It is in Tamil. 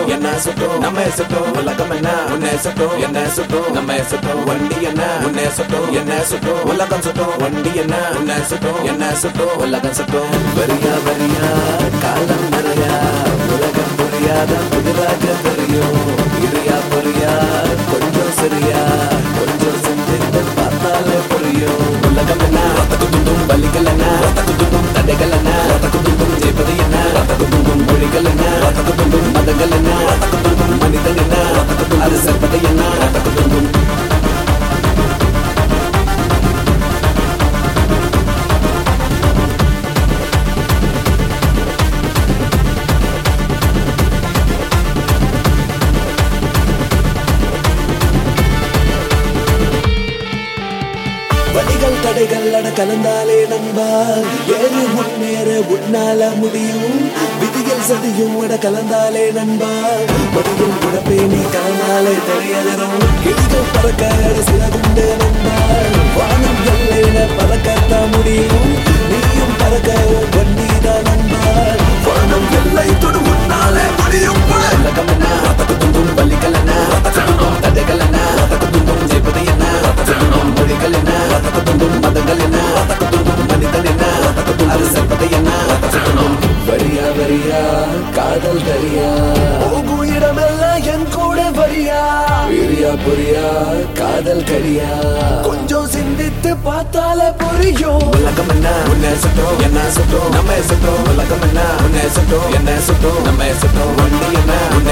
என்ன சுட்டும் நம்ம சுட்டும் உலகம் என்ன உன்னை சுட்டும் என்ன சுட்டும் நம்ம சுட்டும் வண்டி என்ன உன்னை சுட்டும் என்ன சுட்டும் உலகம் சுட்டும் வண்டி என்ன உன்னை சுட்டும் என்ன சுட்டும் உலகம் சுட்டும் வரியா வரியா காலம் நிறையா உலகம் புரியாத புதிராக தெரியும் இரியா புரியா கொஞ்சம் சரியா கொஞ்சம் சிந்தித்து பார்த்தாலே புரியும் உலகம் என்ன ரத்தக்குத்தும் வலிகள் என்ன ரத்தக்குத்தும் தடைகள் என்ன ரத்தக்குத்தும் ஜெயிப்பது என்ன ரத்தக்குத்தும் மொழிகள் என்ன ரத்தக்குத்தும் மதங்கள் என்ன ரத்தக்குத்தும் மனிதன் என்ன ரத்தக்குத்தும் அது செல்வது என்ன ரத்தக்குத்தும் வழிகள் தடைகள் அட கலந்தாலே நண்பா ஏறு முன்னேற உன்னால முடியும் விதிகள் சதியும் அட கலந்தாலே நண்பா மடியும் குடப்பே நீ கலந்தாலே தெரியதரும் கிளிகள் பறக்க சிலகுண்டு நண்பா வானம் எல்லையில பறக்கத்தான் முடியும் நீயும் பறக்க வண்டிதான் நண்பா வானம் எல்லை தொடு உன்னாலே முடியும் உலகம் என்ன ரத்தக்குத்தும் வலிகள் என்ன ரத்தக்குத்தும் தடைகள் என்ன ரத்தக்குத்தும் ஜெயிப்பது என்ன ரத்தக்குத்தும் மொழிகள் என்ன ரத்தக்குத்தும் மதங்கள் என்ன ரத்தக்குத்தும் மனிதன் என்ன ரத்தக்குத்தும் அது செல்வது என்ன ரத்தக்குத்தும் வரியா வரியா காதல் தரியா போகும் இடமெல்லாம் என் கூட வரியா பிரியா புரியா காதல் கரியா கொஞ்சம் சிந்தித்து பார்த்தாலே புரியும் உலகம் என்ன உன்னை சுட்டும் என்ன சுட்டும் நம்ம சுட்டும் உலகம் என்ன உன்னை சுட்டும் என்ன சுட்டும் நம்ம சுட்டும் வண்டி என்ன